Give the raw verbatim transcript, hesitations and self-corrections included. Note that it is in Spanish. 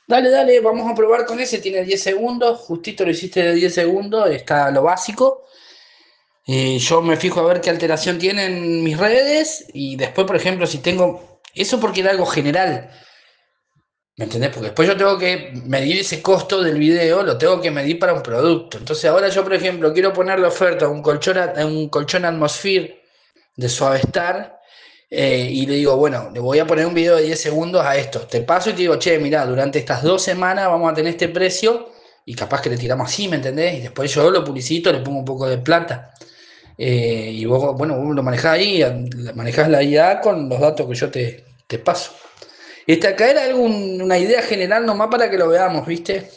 Dale, dale, vamos a probar con ese. Tiene diez segundos, justito lo hiciste de diez segundos, está lo básico. Eh, yo me fijo a ver qué alteración tienen mis redes y después, por ejemplo, si tengo. Eso porque era algo general, ¿me entendés? Porque después yo tengo que medir ese costo del video, lo tengo que medir para un producto. Entonces, ahora yo, por ejemplo, quiero poner la oferta a un colchón, a un colchón Atmosphere de Suavestar. Eh, y le digo, bueno, le voy a poner un video de diez segundos a esto. Te paso y te digo, che, mirá, durante estas dos semanas vamos a tener este precio y capaz que le tiramos así, ¿me entendés? Y después yo lo publicito, le pongo un poco de plata. Eh, y vos, bueno, vos lo manejás ahí, manejás la I A con los datos que yo te, te paso. Este acá era algún- una idea general nomás para que lo veamos, ¿viste?